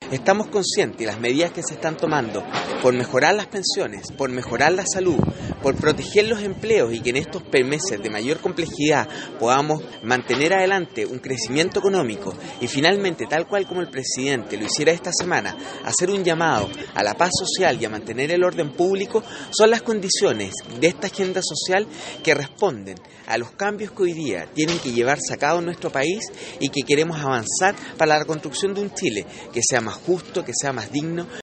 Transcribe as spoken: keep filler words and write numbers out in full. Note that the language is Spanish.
Estamos conscientes de las medidas que se están tomando por mejorar las pensiones, por mejorar la salud, por proteger los empleos y que en estos meses de mayor complejidad podamos mantener adelante un crecimiento económico y finalmente, tal cual como el presidente lo hiciera esta semana, hacer un llamado a la paz social y a mantener el orden público, son las condiciones de esta agenda social que responden a los cambios que hoy día tienen que llevarse a cabo en nuestro país y que queremos avanzar para la reconstrucción de un Chile que sea más justo, que sea más digno,